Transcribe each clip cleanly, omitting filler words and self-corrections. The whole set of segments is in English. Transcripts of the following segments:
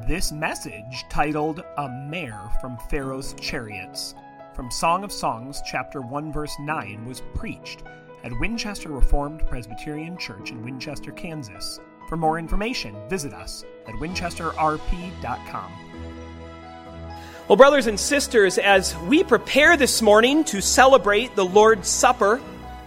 This message, titled A Mare from Pharaoh's Chariots, from Song of Songs, chapter 1, verse 9, was preached at Winchester Reformed Presbyterian Church in Winchester, Kansas. For more information, visit us at winchesterrp.com. Well, brothers and sisters, as we prepare this morning to celebrate the Lord's Supper,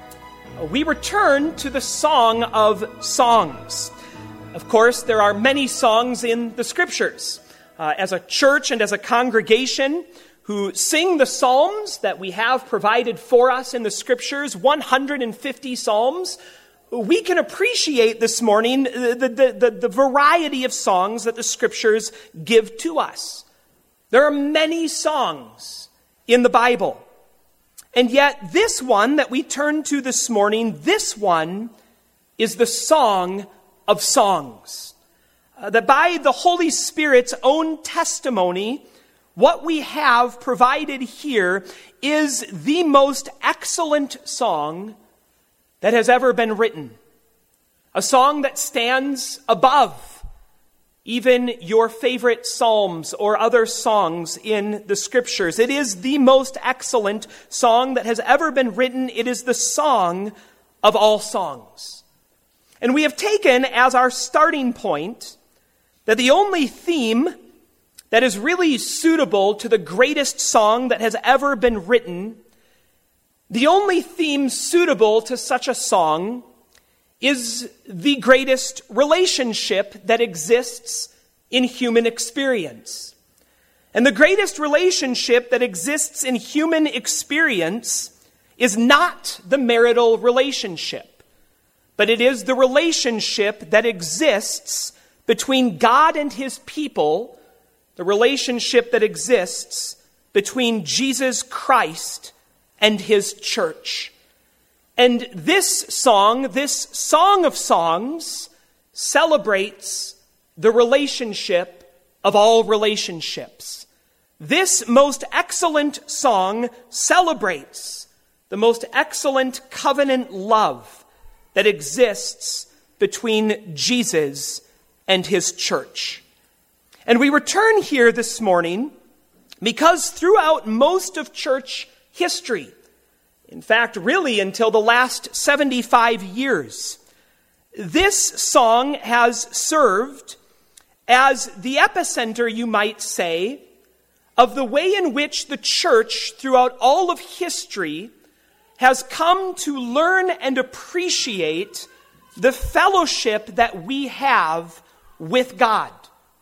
we return to the Song of Songs. Of course, there are many songs in the Scriptures. As a church and as a congregation who sing the psalms that we have provided for us in the Scriptures, 150 psalms, we can appreciate this morning the variety of songs that the Scriptures give to us. There are many songs in the Bible. And yet this one that we turn to this morning, this one is the Song of Songs. That by the Holy Spirit's own testimony, what we have provided here is the most excellent song that has ever been written. A song that stands above even your favorite psalms or other songs in the Scriptures. It is the most excellent song that has ever been written. It is the song of all songs. And we have taken as our starting point that the only theme that is really suitable to the greatest song that has ever been written, the only theme suitable to such a song is the greatest relationship that exists in human experience. And the greatest relationship that exists in human experience is not the marital relationship, but it is the relationship that exists between God and his people, the relationship that exists between Jesus Christ and his church. And this Song of Songs, celebrates the relationship of all relationships. This most excellent song celebrates the most excellent covenant love that exists between Jesus and his church. And we return here this morning because throughout most of church history, in fact, really until the last 75 years, this song has served as the epicenter, you might say, of the way in which the church throughout all of history has come to learn and appreciate the fellowship that we have with God.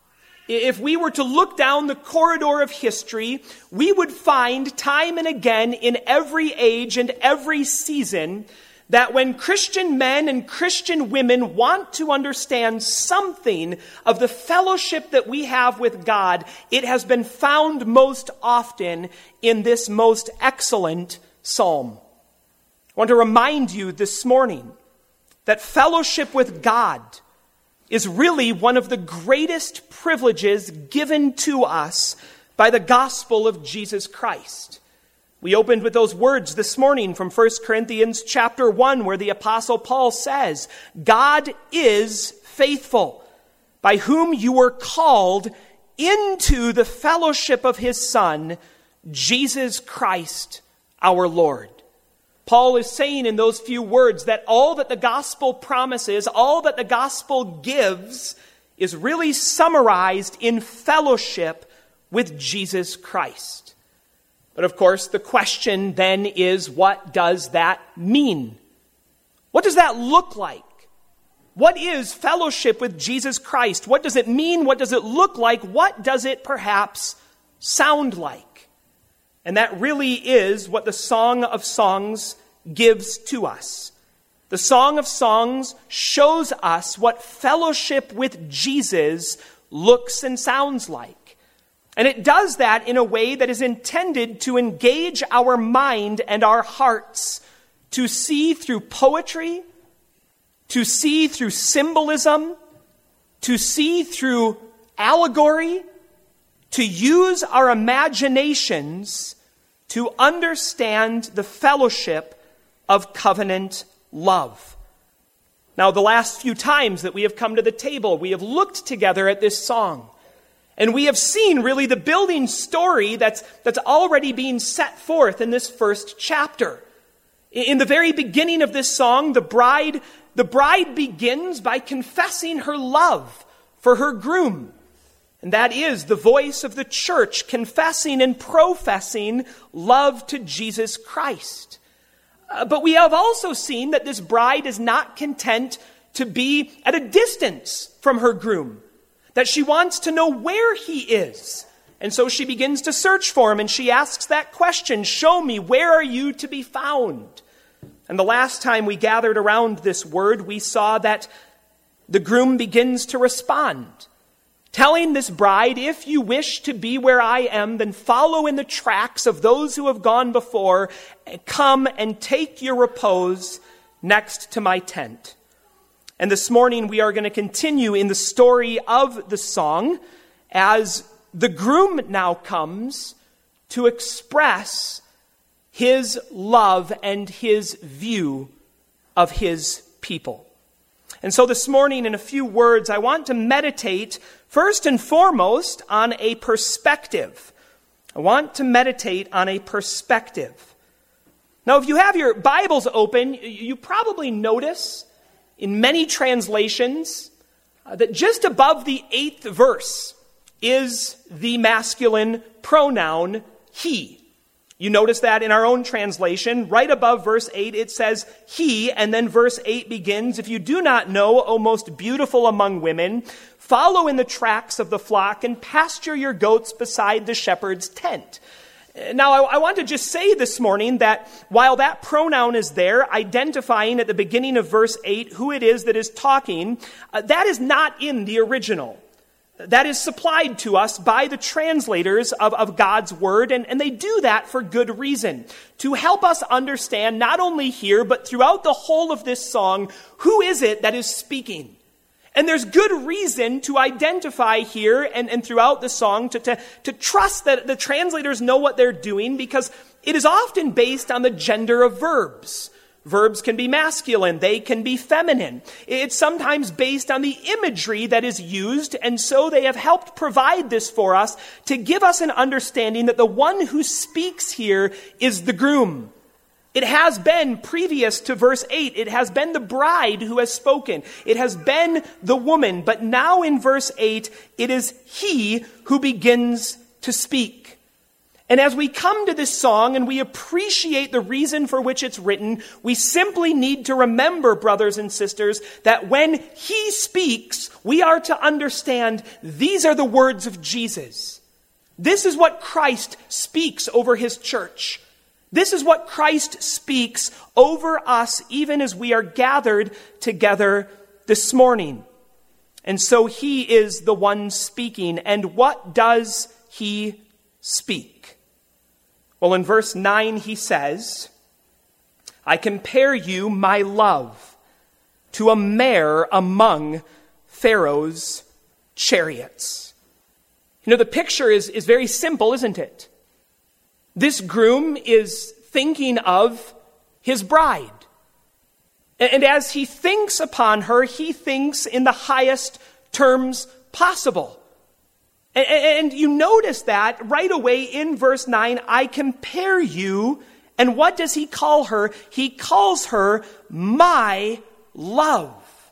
If we were to look down the corridor of history, we would find time and again in every age and every season that when Christian men and Christian women want to understand something of the fellowship that we have with God, it has been found most often in this most excellent psalm. I want to remind you this morning that fellowship with God is really one of the greatest privileges given to us by the gospel of Jesus Christ. We opened with those words this morning from 1 Corinthians chapter 1, where the Apostle Paul says, God is faithful, by whom you were called into the fellowship of his Son, Jesus Christ our Lord. Paul is saying in those few words that all that the gospel promises, all that the gospel gives, is really summarized in fellowship with Jesus Christ. But of course, the question then is, what does that mean? What does that look like? What is fellowship with Jesus Christ? What does it mean? What does it look like? What does it perhaps sound like? And that really is what the Song of Songs gives to us. The Song of Songs shows us what fellowship with Jesus looks and sounds like. And it does that in a way that is intended to engage our mind and our hearts to see through poetry, to see through symbolism, to see through allegory, to use our imaginations to understand the fellowship of covenant love. Now, the last few times that we have come to the table, we have looked together at this song. And we have seen really the building story that's already being set forth in this first chapter. In the very beginning of this song, the bride begins by confessing her love for her groom. And that is the voice of the church confessing and professing love to Jesus Christ. But we have also seen that this bride is not content to be at a distance from her groom, that she wants to know where he is. And so she begins to search for him, and she asks that question, "Show me, where are you to be found?" And the last time we gathered around this word, we saw that the groom begins to respond, telling this bride, "If you wish to be where I am, then follow in the tracks of those who have gone before, and come and take your repose next to my tent." And this morning we are going to continue in the story of the song as the groom now comes to express his love and his view of his people. And so this morning, in a few words, I want to meditate first and foremost on a perspective. I want to meditate on a perspective. Now, if you have your Bibles open, you probably notice in many translations that just above the 8th verse is the masculine pronoun he. You notice that in our own translation, right above verse 8, it says he, and then verse 8 begins, "If you do not know, O most beautiful among women, follow in the tracks of the flock and pasture your goats beside the shepherd's tent." Now, I want to just say this morning that while that pronoun is there, identifying at the beginning of verse 8 who it is that is talking, that is not in the original. That is supplied to us by the translators of God's word, and they do that for good reason, to help us understand not only here, but throughout the whole of this song, who is it that is speaking. And there's good reason to identify here and throughout the song to trust that the translators know what they're doing, because it is often based on the gender of verbs. Verbs can be masculine, they can be feminine. It's sometimes based on the imagery that is used, and so they have helped provide this for us to give us an understanding that the one who speaks here is the groom. It has been, previous to verse 8, it has been the bride who has spoken. It has been the woman, but now in verse 8, it is he who begins to speak. And as we come to this song and we appreciate the reason for which it's written, we simply need to remember, brothers and sisters, that when he speaks, we are to understand these are the words of Jesus. This is what Christ speaks over his church. This is what Christ speaks over us even as we are gathered together this morning. And so he is the one speaking. And what does he speak? Well, in verse 9 he says, "I compare you, my love, to a mare among Pharaoh's chariots." You know, the picture is very simple, isn't it? This groom is thinking of his bride. And as he thinks upon her, he thinks in the highest terms possible. And you notice that right away in verse 9, "I compare you," and what does he call her? He calls her my love.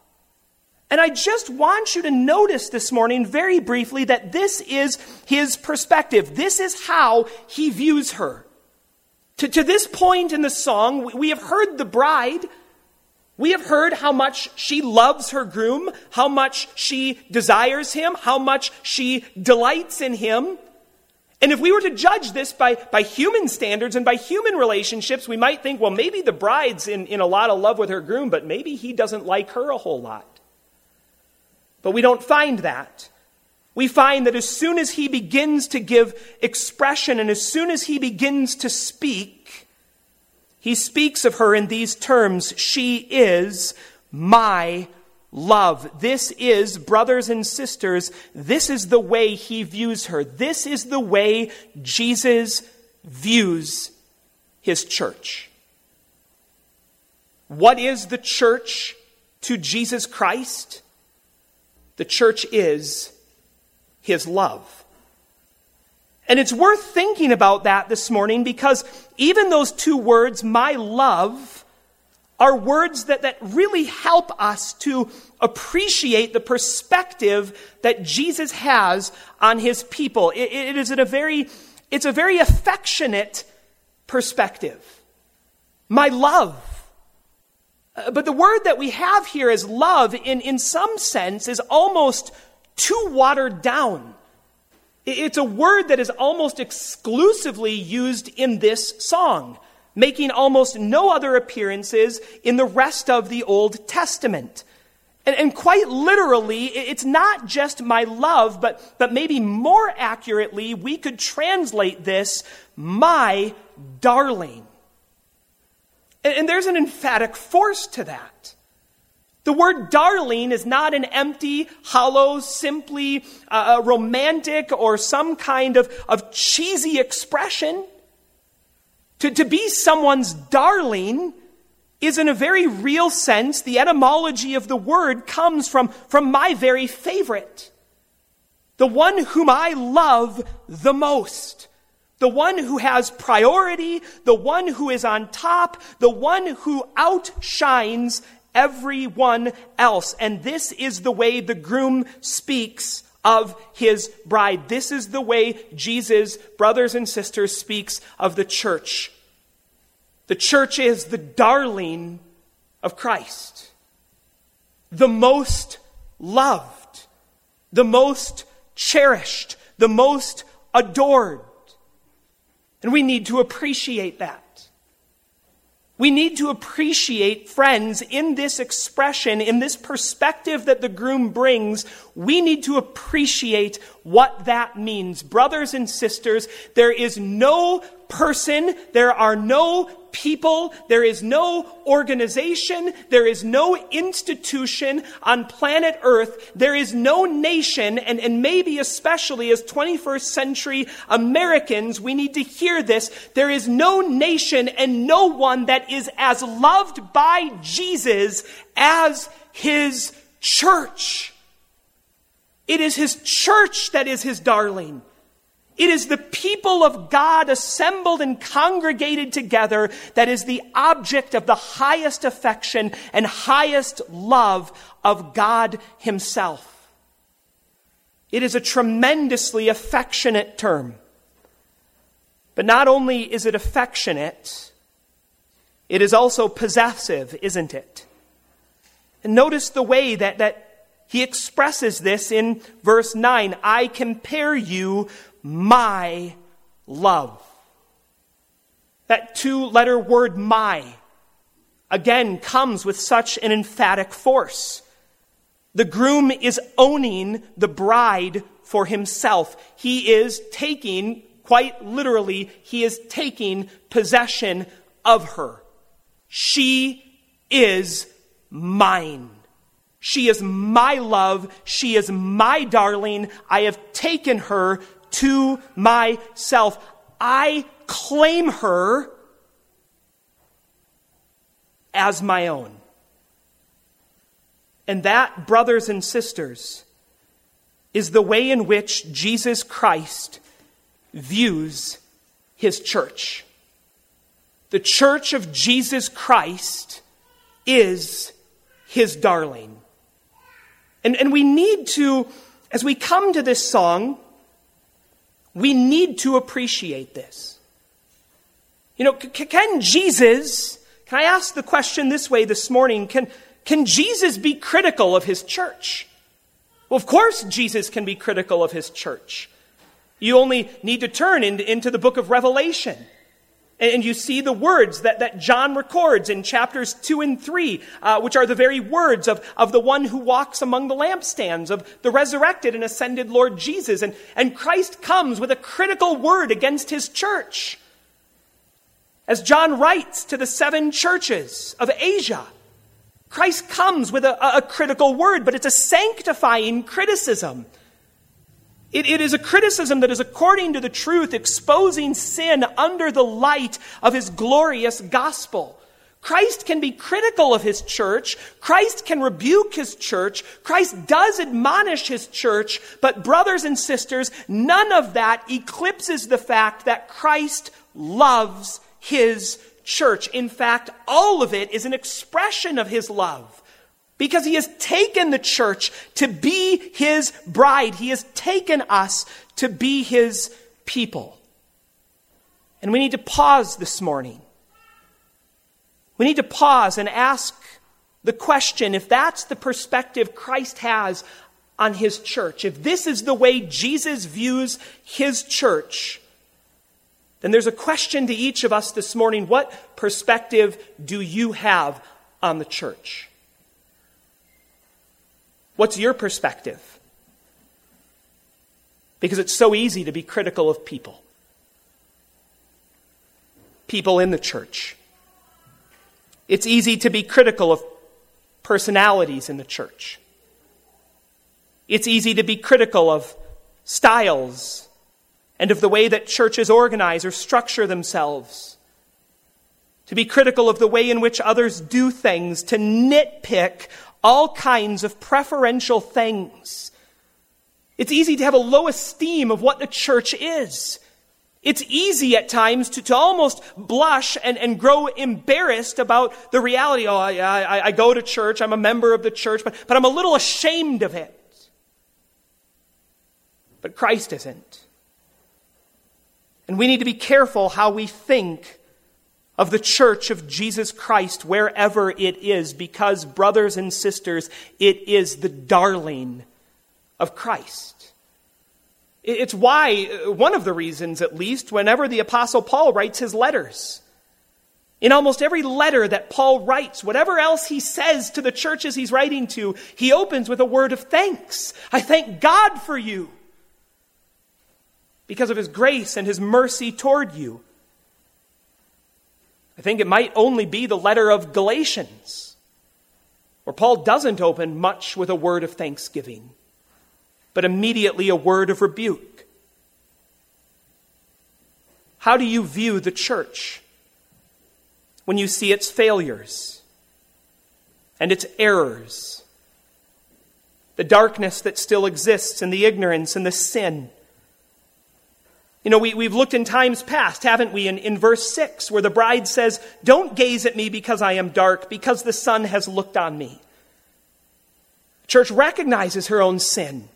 And I just want you to notice this morning very briefly that this is his perspective. This is how he views her. To this point in the song, we have heard the bride. We have heard how much she loves her groom, how much she desires him, how much she delights in him. And if we were to judge this by human standards and by human relationships, we might think, well, maybe the bride's in a lot of love with her groom, but maybe he doesn't like her a whole lot. But we don't find that. We find that as soon as he begins to give expression and as soon as he begins to speak, he speaks of her in these terms: she is my love. This is, brothers and sisters, this is the way he views her. This is the way Jesus views his church. What is the church to Jesus Christ? The church is his love. And it's worth thinking about that this morning, because even those two words, my love, are words that really help us to appreciate the perspective that Jesus has on his people. It's a very affectionate perspective. My love. But the word that we have here as love, in some sense, is almost too watered down. It's a word that is almost exclusively used in this song, making almost no other appearances in the rest of the Old Testament. And quite literally, it's not just my love, but maybe more accurately, we could translate this, my darling. And there's an emphatic force to that. The word darling is not an empty, hollow, simply romantic or some kind of cheesy expression. To be someone's darling is, in a very real sense, the etymology of the word comes from my very favorite. The one whom I love the most. The one who has priority, the one who is on top, the one who outshines everyone else. And this is the way the groom speaks of his bride. This is the way Jesus, brothers and sisters, speaks of the church. The church is the darling of Christ. The most loved, the most cherished, the most adored. And we need to appreciate that. We need to appreciate, friends, in this expression, in this perspective that the groom brings, we need to appreciate what that means. Brothers and sisters, there is no person, there are no people, there is no organization, there is no institution on planet Earth, there is no nation, and maybe especially as 21st century Americans, we need to hear this, there is no nation and no one that is as loved by Jesus as his church. It is his church that is his darling. It is the people of God assembled and congregated together that is the object of the highest affection and highest love of God himself. It is a tremendously affectionate term. But not only is it affectionate, it is also possessive, isn't it? And notice the way that he expresses this in verse 9. I compare you, my love. That two-letter word, my, again comes with such an emphatic force. The groom is owning the bride for himself. He is taking, quite literally, he is taking possession of her. She is mine. She is my love. She is my darling. I have taken her to myself. I claim her as my own. And that, brothers and sisters, is the way in which Jesus Christ views his church. The church of Jesus Christ is his darling. And we need to, as we come to this song, we need to appreciate this. You know, can I ask the question this way this morning, can Jesus be critical of his church? Well, of course Jesus can be critical of his church. You only need to turn into the book of Revelation. And you see the words that John records in chapters 2 and 3, which are the very words of the one who walks among the lampstands, of the resurrected and ascended Lord Jesus. And Christ comes with a critical word against his church. As John writes to the 7 churches of Asia, Christ comes with a critical word, but it's a sanctifying criticism. It is a criticism that is according to the truth, exposing sin under the light of his glorious gospel. Christ can be critical of his church. Christ can rebuke his church. Christ does admonish his church. But brothers and sisters, none of that eclipses the fact that Christ loves his church. In fact, all of it is an expression of his love. Because he has taken the church to be his bride. He has taken us to be his people. And we need to pause this morning. We need to pause and ask the question, if that's the perspective Christ has on his church, if this is the way Jesus views his church, then there's a question to each of us this morning. What perspective do you have on the church? What's your perspective? Because it's so easy to be critical of people. People in the church. It's easy to be critical of personalities in the church. It's easy to be critical of styles and of the way that churches organize or structure themselves. To be critical of the way in which others do things, to nitpick all kinds of preferential things. It's easy to have a low esteem of what the church is. It's easy at times to almost blush and grow embarrassed about the reality. Oh, I go to church, I'm a member of the church, but I'm a little ashamed of it. But Christ isn't. And we need to be careful how we think of the church of Jesus Christ wherever it is, because, brothers and sisters, it is the darling of Christ. It's why, one of the reasons at least, whenever the Apostle Paul writes his letters, in almost every letter that Paul writes, whatever else he says to the churches he's writing to, he opens with a word of thanks. I thank God for you because of his grace and his mercy toward you. I think it might only be the letter of Galatians, where Paul doesn't open much with a word of thanksgiving, but immediately a word of rebuke. How do you view the church when you see its failures and its errors, the darkness that still exists and the ignorance and the sin? You know, we've looked in times past, haven't we, in verse 6, where the bride says, "Don't gaze at me because I am dark, because the sun has looked on me." The church recognizes her own sin.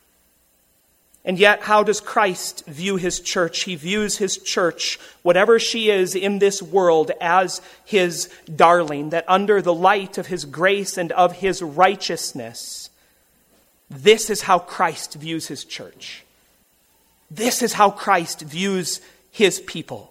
And yet, how does Christ view his church? He views his church, whatever she is in this world, as his darling, that under the light of his grace and of his righteousness, this is how Christ views his church. This is how Christ views his people.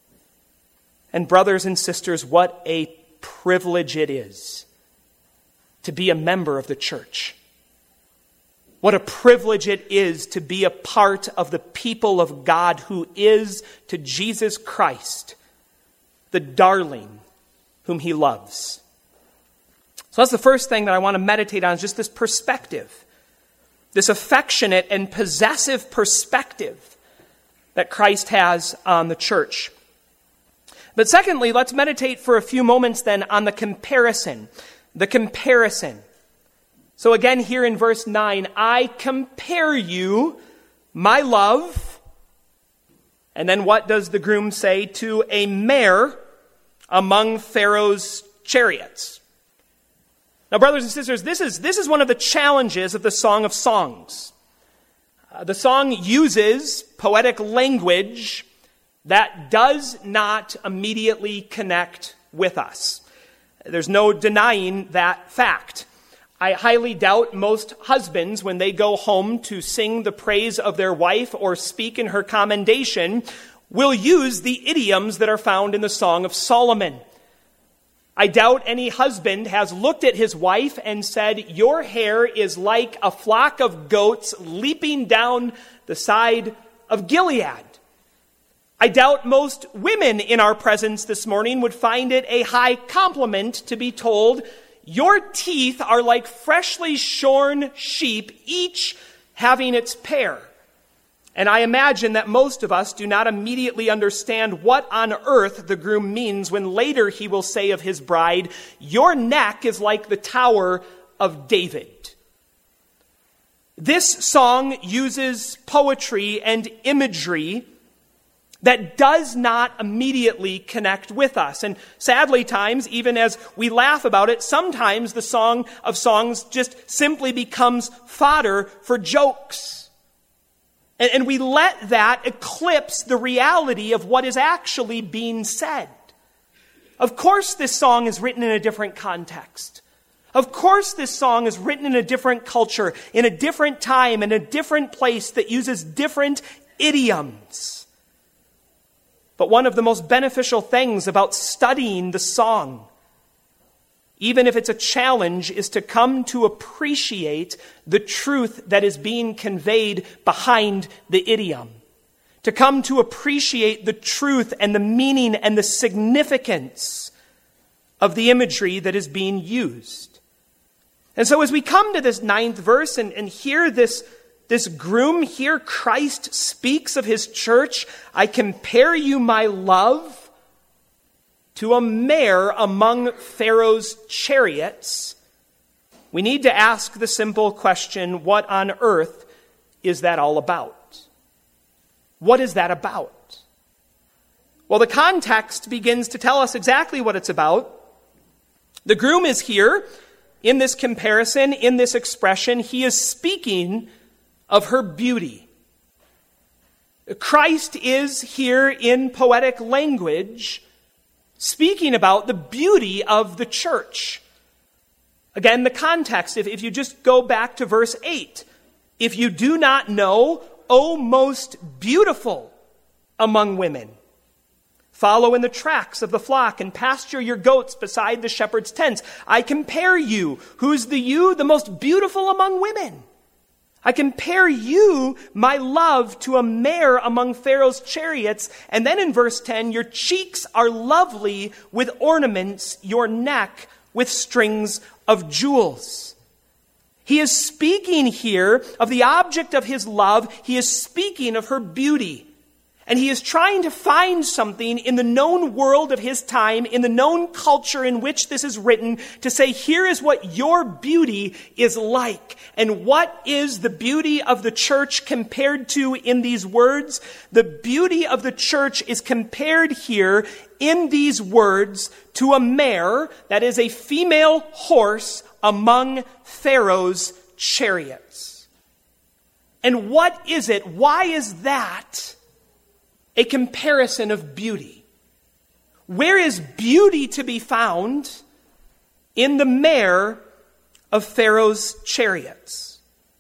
And brothers and sisters, what a privilege it is to be a member of the church. What a privilege it is to be a part of the people of God who is to Jesus Christ, the darling whom he loves. So that's the first thing that I want to meditate on, is just this perspective, this affectionate and possessive perspective that Christ has on the church. But secondly, let's meditate for a few moments then on the comparison. The comparison. So again, here in verse 9, I compare you, my love. And then what does the groom say? To a mare among Pharaoh's chariots. Now, brothers and sisters, this is one of the challenges of the Song of Songs. The song uses poetic language that does not immediately connect with us. There's no denying that fact. I highly doubt most husbands, when they go home to sing the praise of their wife or speak in her commendation, will use the idioms that are found in the Song of Solomon. I doubt any husband has looked at his wife and said, "Your hair is like a flock of goats leaping down the side of Gilead." I doubt most women in our presence this morning would find it a high compliment to be told, "Your teeth are like freshly shorn sheep, each having its pair." And I imagine that most of us do not immediately understand what on earth the groom means when later he will say of his bride, "Your neck is like the Tower of David." This song uses poetry and imagery that does not immediately connect with us. And sadly, times, even as we laugh about it, sometimes the Song of Songs just simply becomes fodder for jokes. And we let that eclipse the reality of what is actually being said. Of course, this song is written in a different context. Of course, this song is written in a different culture, in a different time, in a different place that uses different idioms. But one of the most beneficial things about studying the song, even if it's a challenge, is to come to appreciate the truth that is being conveyed behind the idiom. To come to appreciate the truth and the meaning and the significance of the imagery that is being used. And so as we come to this 9th verse and hear this groom, here Christ speaks of his church, "I compare you, my love, to a mare among Pharaoh's chariots," we need to ask the simple question, what on earth is that all about? What is that about? Well, the context begins to tell us exactly what it's about. The groom is here in this comparison, in this expression. He is speaking of her beauty. Christ is here in poetic language speaking about the beauty of the church. Again, the context, if you just go back to verse 8, "If you do not know, O most beautiful among women, follow in the tracks of the flock and pasture your goats beside the shepherd's tents. I compare you." Who's the you? The most beautiful among women. "I compare you, my love, to a mare among Pharaoh's chariots." And then in verse 10, "Your cheeks are lovely with ornaments, your neck with strings of jewels." He is speaking here of the object of his love. He is speaking of her beauty. And he is trying to find something in the known world of his time, in the known culture in which this is written, to say, here is what your beauty is like. And what is the beauty of the church compared to in these words? The beauty of the church is compared here in these words to a mare, that is a female horse among Pharaoh's chariots. And what is it? Why is that a comparison of beauty? Where is beauty to be found in the mare of Pharaoh's chariots?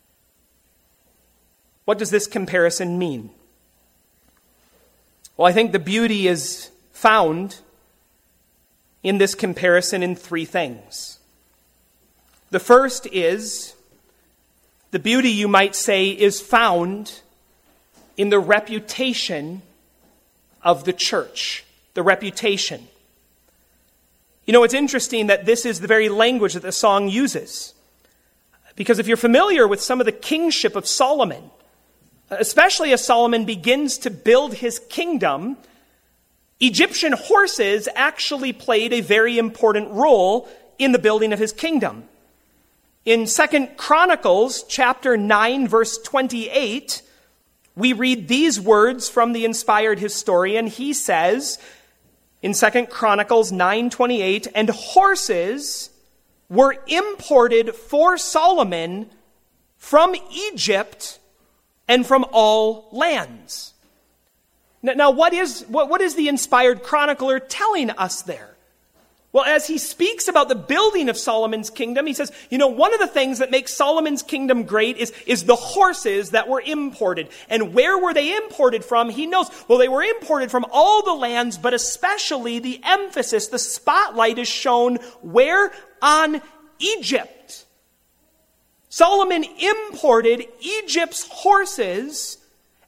What does this comparison mean? Well, I think the beauty is found in this comparison in 3 things. The first is, the beauty, you might say, is found in the reputation of the church. The reputation. You know, it's interesting that this is the very language that the song uses. Because if you're familiar with some of the kingship of Solomon, especially as Solomon begins to build his kingdom, Egyptian horses actually played a very important role in the building of his kingdom. In 2 Chronicles chapter 9, verse 28, we read these words from the inspired historian. He says in 2 Chronicles 9:28, "And horses were imported for Solomon from Egypt and from all lands." Now, what is the inspired chronicler telling us there? Well, as he speaks about the building of Solomon's kingdom, he says, one of the things that makes Solomon's kingdom great is the horses that were imported. And where were they imported from? He knows, well, they were imported from all the lands, but especially the emphasis, the spotlight is shown where? On Egypt. Solomon imported Egypt's horses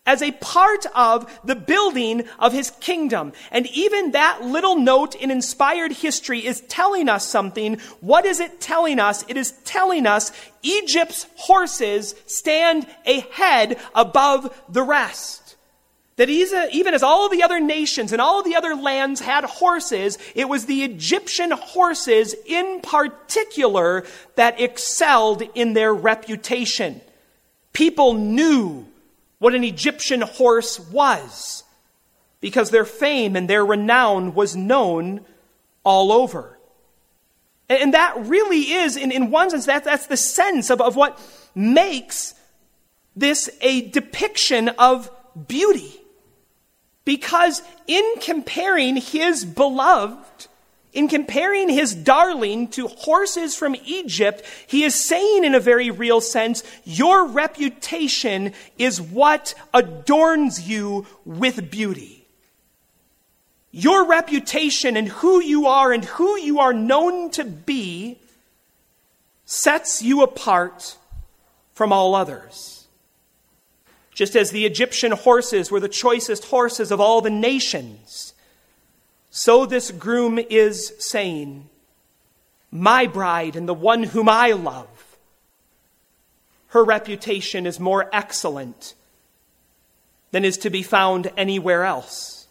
as a part of the building of his kingdom. And even that little note in inspired history is telling us something. What is it telling us? It is telling us Egypt's horses stand ahead above the rest. That even as all the other nations and all the other lands had horses, it was the Egyptian horses in particular that excelled in their reputation. People knew what an Egyptian horse was because their fame and their renown was known all over. And that really is, in one sense, that's the sense of what makes this a depiction of beauty. Because in comparing his beloved, in comparing his darling to horses from Egypt, he is saying in a very real sense, your reputation is what adorns you with beauty. Your reputation and who you are known to be sets you apart from all others. Just as the Egyptian horses were the choicest horses of all the nations, so this groom is saying, my bride and the one whom I love, her reputation is more excellent than is to be found anywhere else.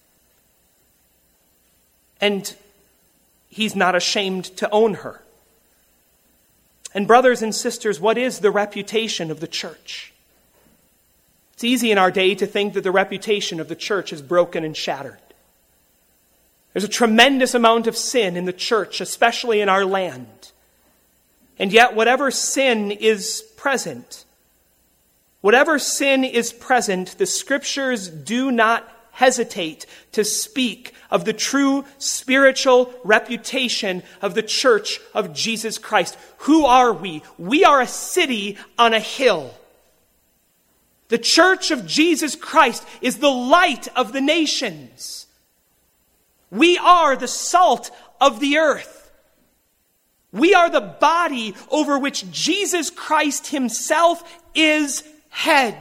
And he's not ashamed to own her. And brothers and sisters, what is the reputation of the church? It's easy in our day to think that the reputation of the church is broken and shattered. There's a tremendous amount of sin in the church, especially in our land. And yet, whatever sin is present, the Scriptures do not hesitate to speak of the true spiritual reputation of the church of Jesus Christ. Who are we? We are a city on a hill. The church of Jesus Christ is the light of the nations. We are the salt of the earth. We are the body over which Jesus Christ himself is head.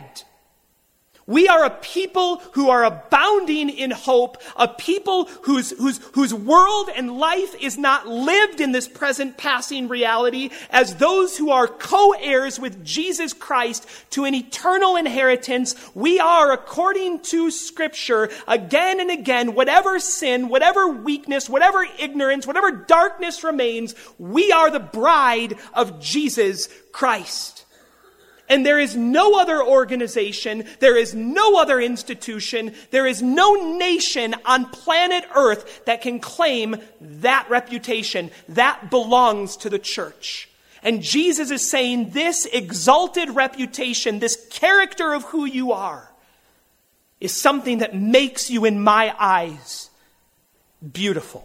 We are a people who are abounding in hope, a people whose world and life is not lived in this present passing reality as those who are co-heirs with Jesus Christ to an eternal inheritance. We are, according to Scripture, again and again, whatever sin, whatever weakness, whatever ignorance, whatever darkness remains, we are the bride of Jesus Christ. And there is no other organization, there is no other institution, there is no nation on planet Earth that can claim that reputation. That belongs to the church. And Jesus is saying this exalted reputation, this character of who you are, is something that makes you, in my eyes, beautiful.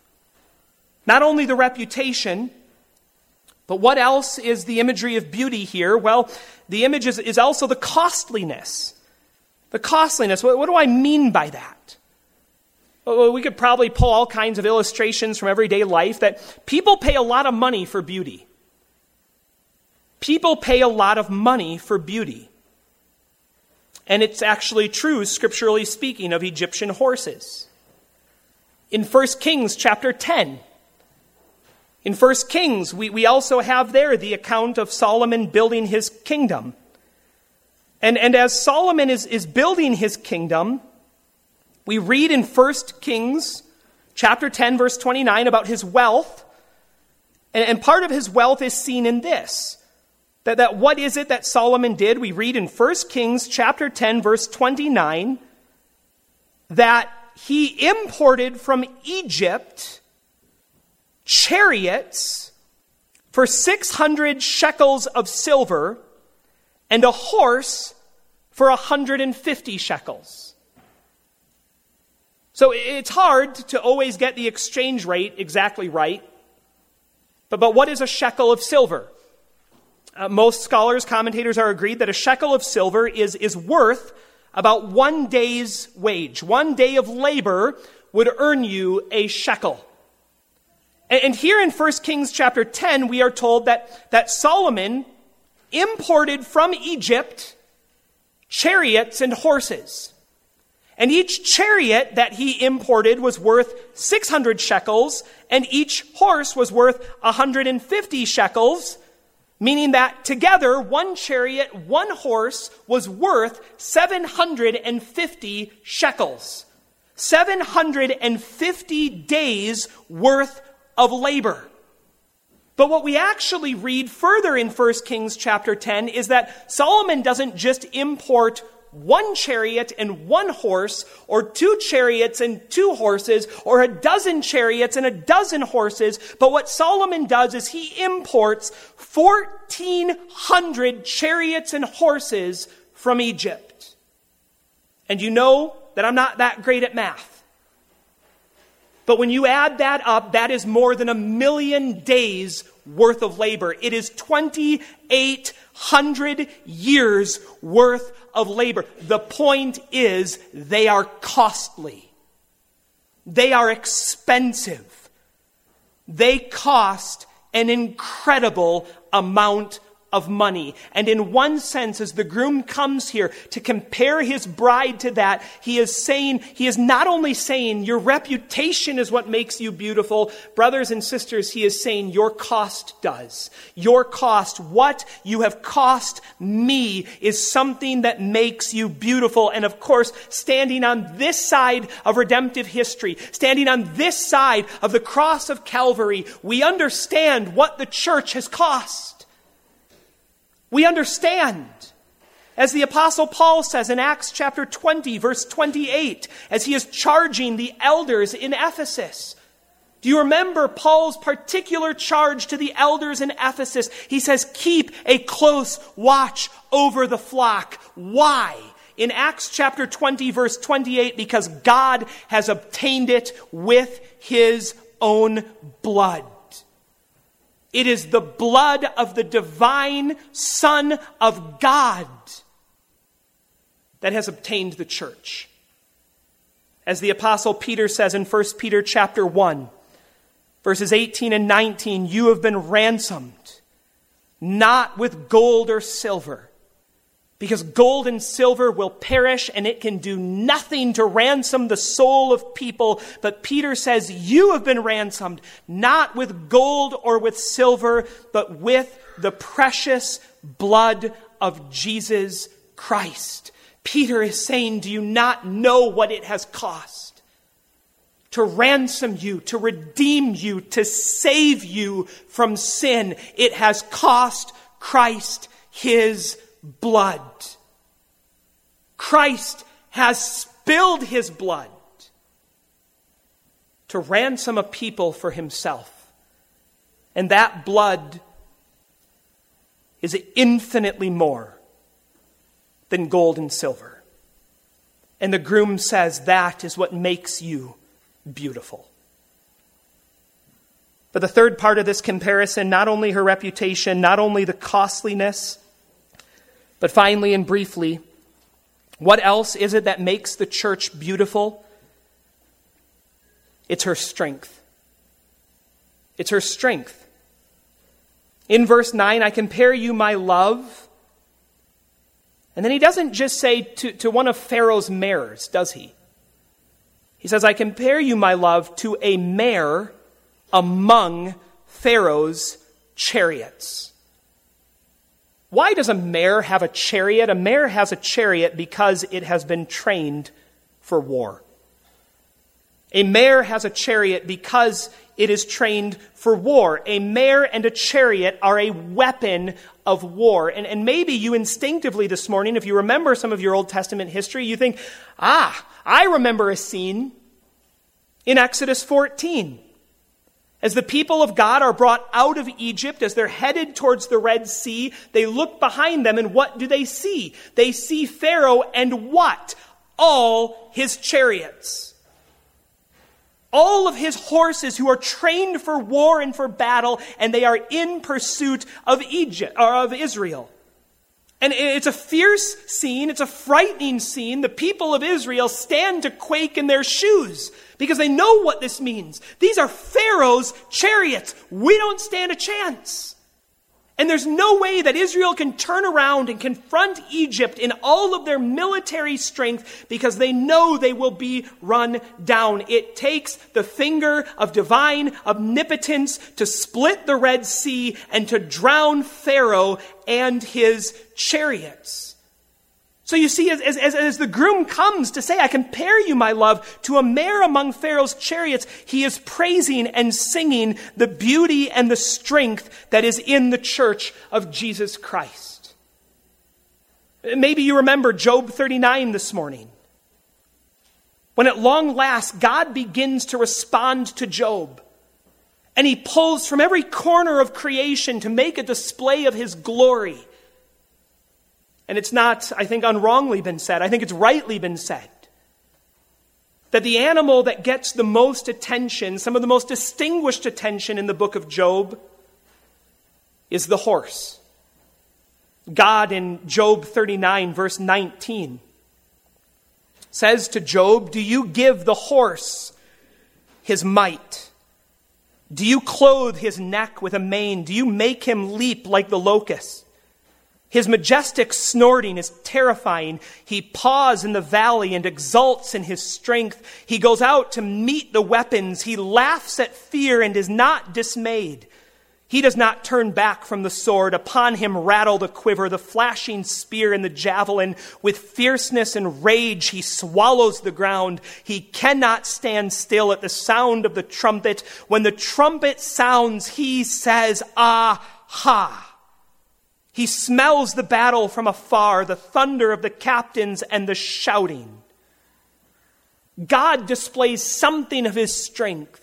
Not only the reputation, but what else is the imagery of beauty here? Well, the image is also the costliness. The costliness. What do I mean by that? Well, we could probably pull all kinds of illustrations from everyday life that people pay a lot of money for beauty. People pay a lot of money for beauty. And it's actually true, scripturally speaking, of Egyptian horses. In 1 Kings chapter 10, in 1 Kings, we also have there the account of Solomon building his kingdom. And as Solomon is building his kingdom, we read in 1 Kings chapter 10, verse 29 about his wealth. And part of his wealth is seen in this. That what is it that Solomon did? We read in 1 Kings chapter 10, verse 29, that he imported from Egypt chariots for 600 shekels of silver and a horse for 150 shekels. So it's hard to always get the exchange rate exactly right. But what is a shekel of silver? Most scholars, commentators are agreed that a shekel of silver is worth about 1 day's wage. 1 day of labor would earn you a shekel. And here in 1 Kings chapter 10, we are told that Solomon imported from Egypt chariots and horses. And each chariot that he imported was worth 600 shekels, and each horse was worth 150 shekels, meaning that together, one chariot, one horse was worth 750 shekels. 750 days worth of labor. But what we actually read further in 1 Kings chapter 10 is that Solomon doesn't just import one chariot and one horse, or 2 chariots and 2 horses, or a dozen chariots and a dozen horses. But what Solomon does is he imports 1,400 chariots and horses from Egypt. And you know that I'm not that great at math. But when you add that up, that is more than 1,000,000 days worth of labor. It is 2,800 years worth of labor. The point is, they are costly. They are expensive. They cost an incredible amount of money. And in one sense, as the groom comes here to compare his bride to that, he is not only saying your reputation is what makes you beautiful. Brothers and sisters, he is saying your cost does. Your cost, what you have cost me, is something that makes you beautiful. And of course, standing on this side of redemptive history, standing on this side of the cross of Calvary, we understand what the church has cost. We understand, as the Apostle Paul says in Acts chapter 20, verse 28, as he is charging the elders in Ephesus. Do you remember Paul's particular charge to the elders in Ephesus? He says, keep a close watch over the flock. Why? In Acts chapter 20, verse 28, because God has obtained it with his own blood. It is the blood of the divine Son of God that has obtained the church. As the Apostle Peter says in 1 Peter chapter 1, verses 18 and 19, you have been ransomed, not with gold or silver, because gold and silver will perish and it can do nothing to ransom the soul of people. But Peter says you have been ransomed, not with gold or with silver, but with the precious blood of Jesus Christ. Peter is saying, do you not know what it has cost to ransom you, to redeem you, to save you from sin? It has cost Christ his blood. Christ has spilled his blood to ransom a people for himself. And that blood is infinitely more than gold and silver. And the groom says that is what makes you beautiful. But the third part of this comparison, not only her reputation, not only the costliness, but finally and briefly, what else is it that makes the church beautiful? It's her strength. It's her strength. In verse 9, I compare you, my love. And then he doesn't just say to one of Pharaoh's mares, does he? He says, I compare you, my love, to a mare among Pharaoh's chariots. Why does a mare have a chariot? A mare has a chariot because it has been trained for war. A mare has a chariot because it is trained for war. A mare and a chariot are a weapon of war. And maybe you instinctively this morning, if you remember some of your Old Testament history, you think, I remember a scene in Exodus 14. As the people of God are brought out of Egypt, as they're headed towards the Red Sea, they look behind them, and what do they see? They see Pharaoh and what? All his chariots. All of his horses who are trained for war and for battle, and they are in pursuit of Egypt or of Israel. And it's a fierce scene, it's a frightening scene. The people of Israel stand to quake in their shoes because they know what this means. These are Pharaoh's chariots. We don't stand a chance. And there's no way that Israel can turn around and confront Egypt in all of their military strength because they know they will be run down. It takes the finger of divine omnipotence to split the Red Sea and to drown Pharaoh and his chariots. So you see, as the groom comes to say, I compare you, my love, to a mare among Pharaoh's chariots, he is praising and singing the beauty and the strength that is in the church of Jesus Christ. Maybe you remember Job 39 this morning. When at long last, God begins to respond to Job. And he pulls from every corner of creation to make a display of his glory. And it's not, I think, unwrongly been said. I think it's rightly been said that the animal that gets the most attention, some of the most distinguished attention in the book of Job, is the horse. God in Job 39, verse 19, says to Job, do you give the horse his might? Do you clothe his neck with a mane? Do you make him leap like the locust? His majestic snorting is terrifying. He paws in the valley and exults in his strength. He goes out to meet the weapons. He laughs at fear and is not dismayed. He does not turn back from the sword. Upon him rattle the quiver, the flashing spear and the javelin. With fierceness and rage he swallows the ground. He cannot stand still at the sound of the trumpet. When the trumpet sounds, he says, "Aha!" He smells the battle from afar, the thunder of the captains and the shouting. God displays something of his strength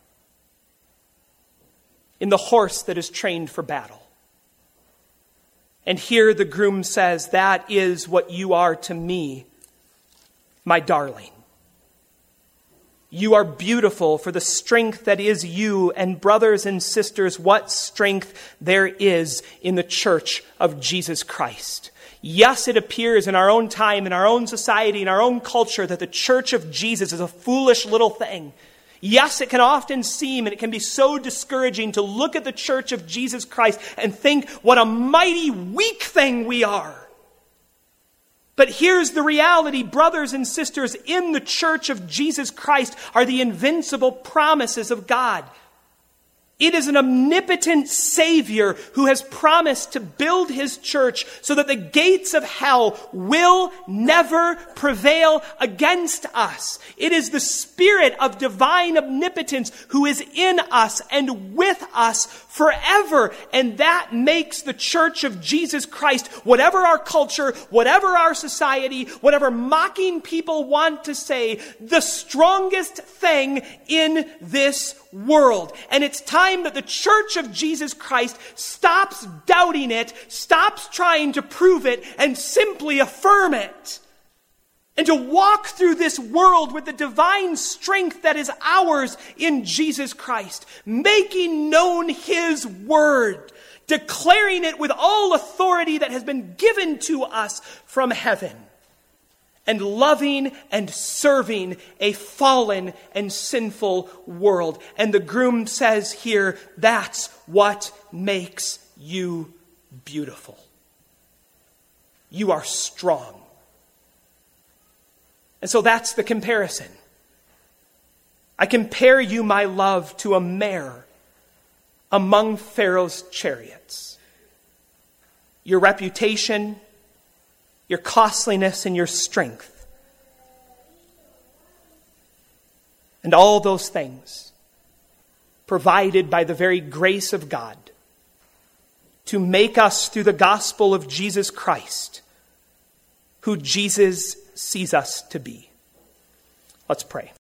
in the horse that is trained for battle. And here the groom says, that is what you are to me, my darling. You are beautiful for the strength that is you, and brothers and sisters, what strength there is in the church of Jesus Christ. Yes, it appears in our own time, in our own society, in our own culture, that the church of Jesus is a foolish little thing. Yes, it can often seem, and it can be so discouraging to look at the church of Jesus Christ and think what a mighty weak thing we are. But here's the reality, brothers and sisters, in the church of Jesus Christ are the invincible promises of God. It is an omnipotent Savior who has promised to build his church so that the gates of hell will never prevail against us. It is the Spirit of divine omnipotence who is in us and with us forever. And that makes the church of Jesus Christ, whatever our culture, whatever our society, whatever mocking people want to say, the strongest thing in this world. And it's time that the church of Jesus Christ stops doubting it, stops trying to prove it, and simply affirm it. And to walk through this world with the divine strength that is ours in Jesus Christ, making known his word, declaring it with all authority that has been given to us from heaven, and loving and serving a fallen and sinful world. And the groom says here, that's what makes you beautiful. You are strong. And so that's the comparison. I compare you, my love, to a mare among Pharaoh's chariots. Your reputation, your costliness, and your strength. And all those things provided by the very grace of God to make us, through the gospel of Jesus Christ, who Jesus sees us to be. Let's pray.